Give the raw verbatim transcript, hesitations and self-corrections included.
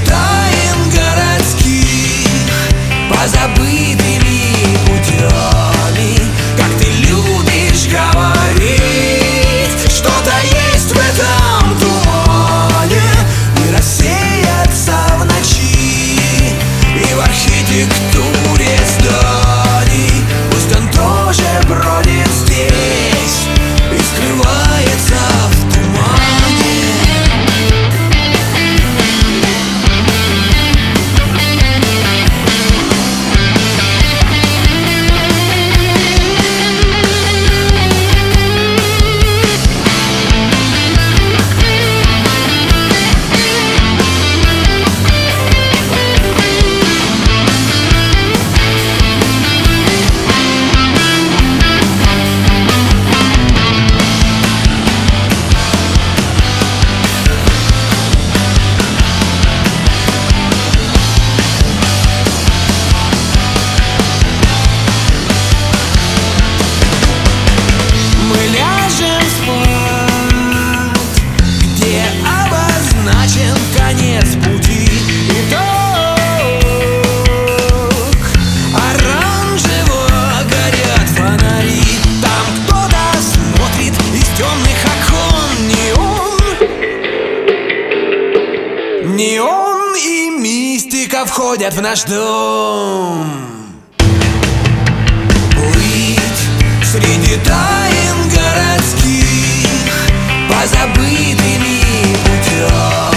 тайн городских, позабытыми путями. Как ты любишь говорить, что-то есть в этом тумане, и рассеяться в ночи, и в архитектуре зданий. Пусть он тоже бродит здесь и скрывается в тумане. Конец пути, итог. Оранжево горят фонари. Там кто-то смотрит из темных окон. Неон, неон и мистика входят в наш дом. Плыть среди тайн городских, позабытыми путями.